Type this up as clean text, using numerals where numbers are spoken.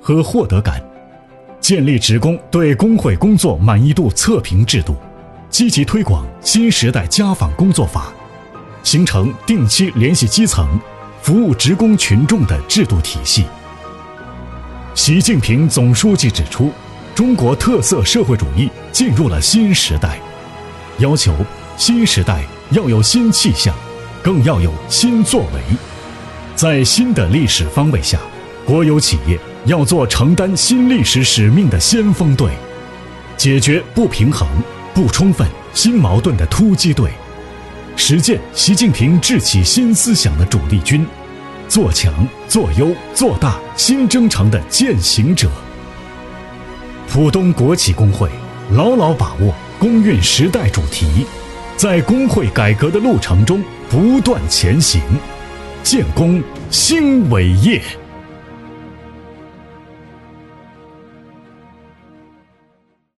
和获得感，建立职工对工会工作满意度测评制度，积极推广新时代家访工作法，形成定期联系基层、服务职工群众的制度体系。习近平总书记指出，中国特色社会主义进入了新时代，要求新时代要有新气象，更要有新作为。在新的历史方位下，国有企业要做承担新历史使命的先锋队，解决不平衡、不充分、新矛盾的突击队，实践习近平治企新思想的主力军，做强、做优、做大新征程的践行者。浦东国企工会牢牢把握工运时代主题，在工会改革的路程中不断前行，建功新伟业。